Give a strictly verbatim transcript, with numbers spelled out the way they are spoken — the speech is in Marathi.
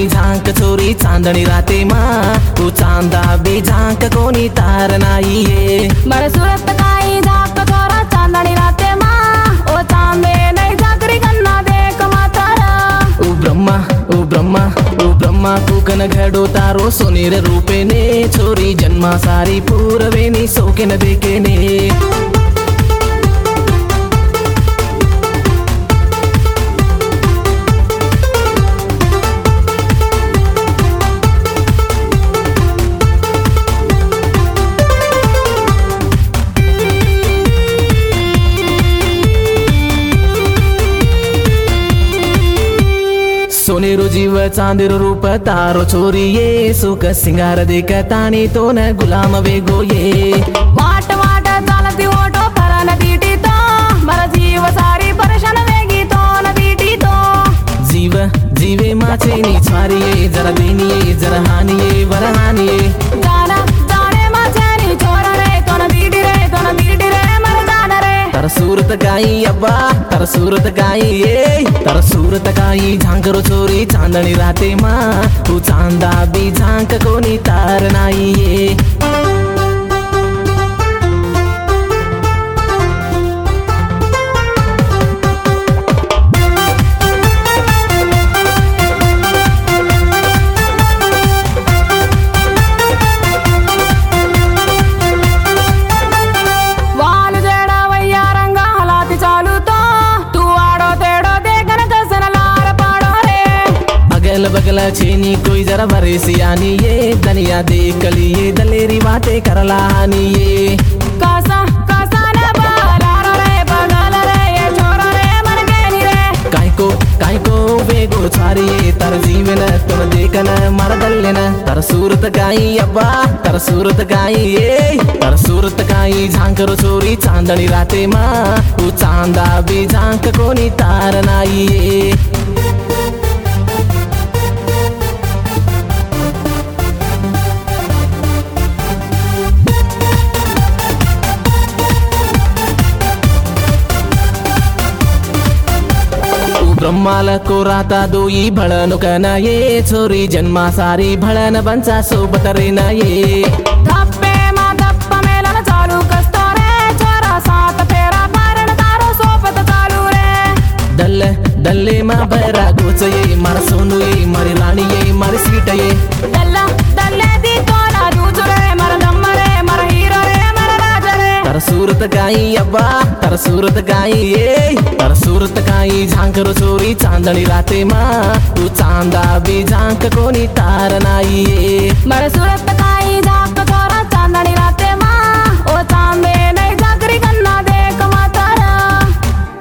बी झांक चोरी चांदणी राते मा तू चांदा बी झांक कोणी तार नाही ये बड़ सूरत काई झाक चोरा चांदणी राते मा ओ चांदे नहीं झाकरी कन्ना देख मातारा ओ ब्रह्मा ओ ब्रह्मा ओ ब्रह्मा कुकन घडो तारो सोनेर रूपेने चोरी जन्मा सारी पूरवेनी सोकेन देखेने सोनेरो जीव चांदेरो रूप तारो चोरी ये सुख सिंगार देख तानी तो न गुलाम वेगो ये वाट वाट चालती ओटो परन दीटी तो मर जीव सारी परेशान वेगी तो न दीटी तो जीव जीवे माचे नी छारिये जरा देनिये जरा हानिये वर हानिये जाना जाने माचेनी छोरा रे तो न दीटी रे तो न दीटी रे मर जाना रे तर सूरत गाई अब्बा तर सूरत गाई ये तर सूरत गाई झांकरो चोरी चांदणी राते मा तू चांदा बी झांक कोणी तार नाही ये वाल जेड़ा वैया रंगा हलाती चालू तो तू आड़ो तेड़ो देखन कसन लार पाड़ो रे अगल बगल छेनी कोई जरा भरे सियानी ये दनिया देख लिए दलेरी बातें करलानी ये कासा कासा ने बालार रे बगल रे ये छोरा रे मन गेनी रे काय को काय को वेगो छारिये तर जीवन तुम देखन मर दल्लेन तर सूरत गाई अब्बा तर सूरत गाई ये तर सूरत गाई झांकरो चोरी चांदणी राते मा तू चांदा बी झांक कोणी तार नाही ये ब्रह्माल को राता दोई भळन कन ये छोरी जन्मा सारी भळन बंचा सोबत रे न ये धप्पे मा धप्प मेलन चालू कसतो रे छोरा सात फेरा मारण तारो सोबत चालू रे दल्ले दल्ले मा बरा गोच ये मार सोनू ये मारी राणी ये मारी सीट ये दल्ला दल्ले दी तोला दूज रे मर दम्म रे मर हीरो रे मर राज रे तर सूरत गाई अब्बा तर सूरत गाई ये तर सूरत गाई झांकरो चोरी चांदणी राते मा तू चांदा बी झांक कोणी तार नाही ये बड़ सूरत